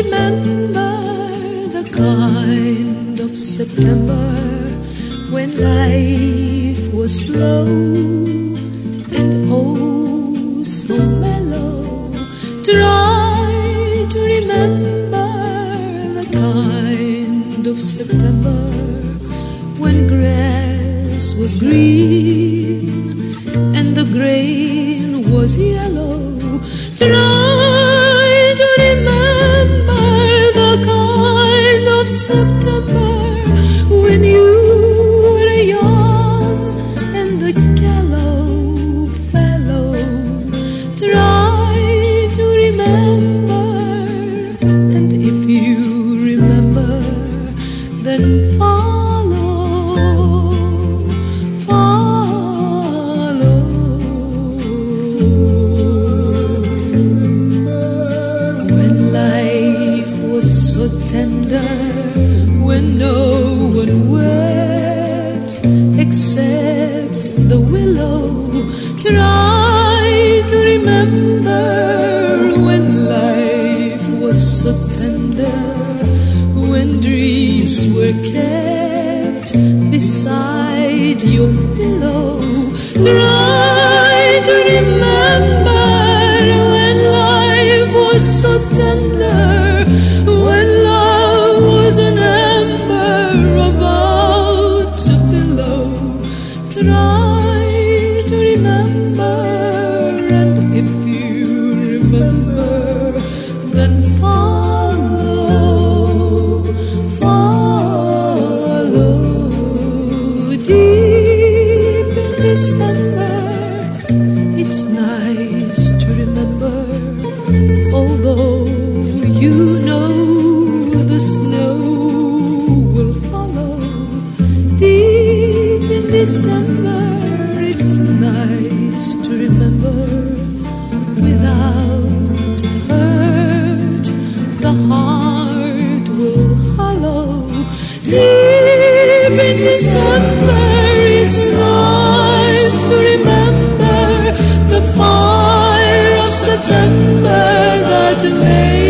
remember the kind of September when life was slow and oh so mellow. Try to remember the kind of September when grass was green and the grain was yellow. Try to remember the kind of September when you were young and a callow fellow. Try to remember, and if you remember, then so tender, when no one wept except the willow. Try to remember when life was so tender, when dreams were kept beside your pillow. Try to remember when life was so tender, when love was an ember about to billow. Try to remember, and if you remember, then follow, follow. Deep in December, it's nice to remember, although you know the snow will follow. Deep in December, it's nice to remember. Without hurt, the heart will hollow. Deep in December, it's nice to remember the fire of September that made